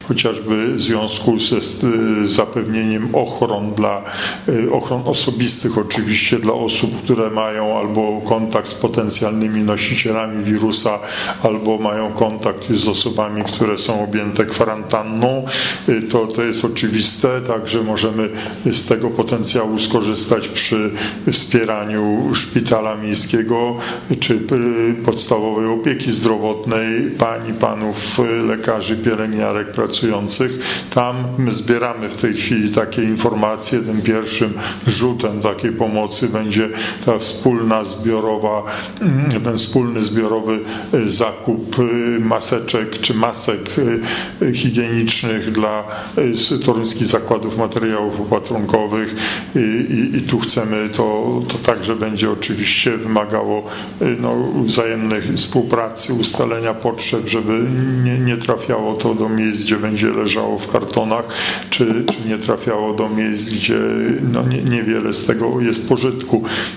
chociażby w związku ze zapewnieniem ochron osobistych, oczywiście dla osób, które mają albo kontakt z potencjalnymi nosicielami wirusa, albo mają kontakt z osobami, które są objęte kwarantanną. To jest oczywiste, także możemy z tego potencjału skorzystać przy wspieraniu szpitala miejskiego czy podstawowej opieki zdrowotnej pań i panów lekarzy, pielęgniarek pracujących. Tam my zbieramy w tej chwili takie informacje. Tym pierwszym rzutem takiej pomocy będzie ten wspólny zbiorowy zakup maseczek czy masek higienicznych dla toruńskich zakładów materiałów opatrunkowych i tu chcemy, to także będzie oczywiście wymagało wzajemnej współpracy, ustalenia potrzeb, żeby nie trafiało to do miejsc, gdzie będzie leżało w kartonach, czy nie trafiało do miejsc, gdzie niewiele z tego jest pożytku.